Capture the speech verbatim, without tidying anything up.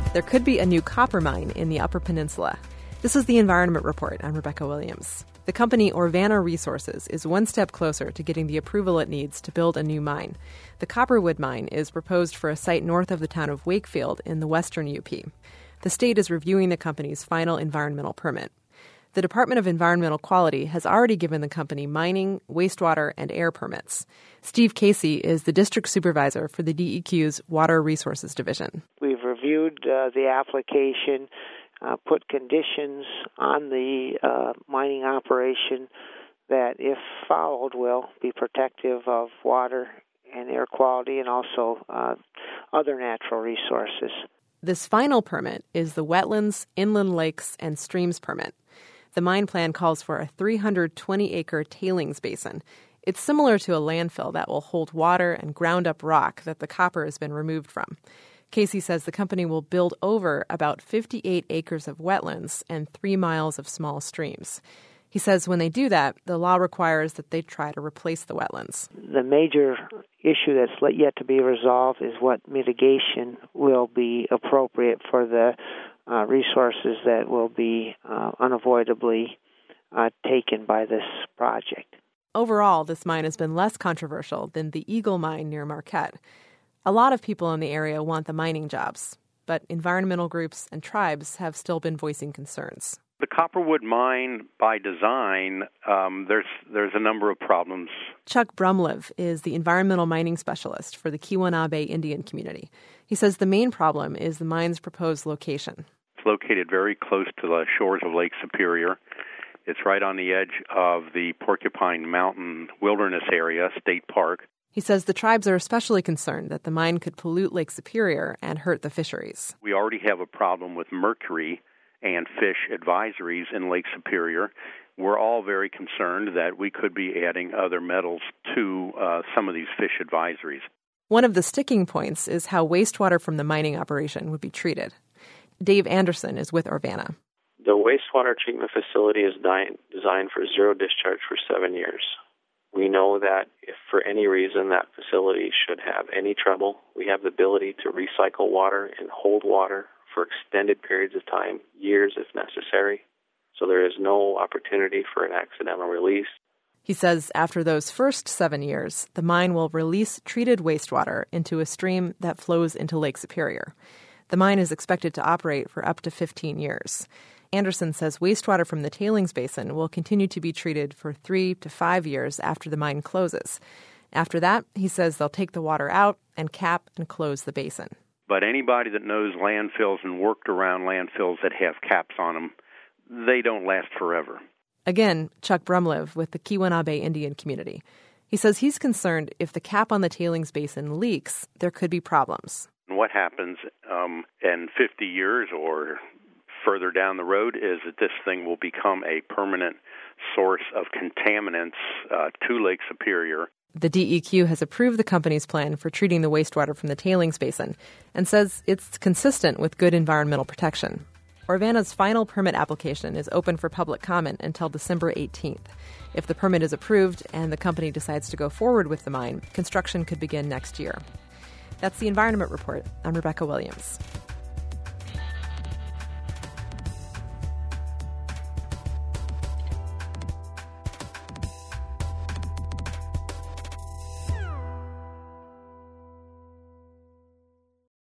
there could be a new copper mine in the Upper Peninsula. This is the Environment Report. I'm Rebecca Williams. The company Orvana Resources is one step closer to getting the approval it needs to build a new mine. The Copperwood mine is proposed for a site north of the town of Wakefield in the western U P. The state is reviewing the company's final environmental permit. The Department of Environmental Quality has already given the company mining, wastewater, and air permits. Steve Casey is the district supervisor for the D E Q's Water Resources Division. We've reviewed uh, the application, uh, put conditions on the uh, mining operation that, if followed, will be protective of water and air quality and also uh, other natural resources. This final permit is the Wetlands, Inland Lakes, and Streams permit. The mine plan calls for a three hundred twenty acre tailings basin. It's similar to a landfill that will hold water and ground-up rock that the copper has been removed from. Casey says the company will build over about fifty-eight acres of wetlands and three miles of small streams. He says when they do that, the law requires that they try to replace the wetlands. The major issue that's yet to be resolved is what mitigation will be appropriate for the uh, resources that will be uh, unavoidably uh, taken by this project. Overall, this mine has been less controversial than the Eagle mine near Marquette. A lot of people in the area want the mining jobs, but environmental groups and tribes have still been voicing concerns. The Copperwood mine, by design, um, there's there's a number of problems. Chuck Brumlev is the environmental mining specialist for the Keweenaw Indian community. He says the main problem is the mine's proposed location. It's located very close to the shores of Lake Superior. It's right on the edge of the Porcupine Mountain Wilderness Area, State Park. He says the tribes are especially concerned that the mine could pollute Lake Superior and hurt the fisheries. We already have a problem with mercury and fish advisories in Lake Superior. We're all very concerned that we could be adding other metals to uh, some of these fish advisories. One of the sticking points is how wastewater from the mining operation would be treated. Dave Anderson is with Orvana. The wastewater treatment facility is designed for zero discharge for seven years. We know that if for any reason that facility should have any trouble, we have the ability to recycle water and hold water for extended periods of time, years if necessary. So there is no opportunity for an accidental release. He says after those first seven years, the mine will release treated wastewater into a stream that flows into Lake Superior. The mine is expected to operate for up to fifteen years. Anderson says wastewater from the tailings basin will continue to be treated for three to five years after the mine closes. After that, he says they'll take the water out and cap and close the basin. But anybody that knows landfills and worked around landfills that have caps on them, they don't last forever. Again, Chuck Brumlev with the Keweenaw Indian community. He says he's concerned if the cap on the tailings basin leaks, there could be problems. What happens um, in fifty years or further down the road is that this thing will become a permanent source of contaminants uh, to Lake Superior. The D E Q has approved the company's plan for treating the wastewater from the tailings basin and says it's consistent with good environmental protection. Orvana's final permit application is open for public comment until December eighteenth. If the permit is approved and the company decides to go forward with the mine, construction could begin next year. That's the Environment Report. I'm Rebecca Williams.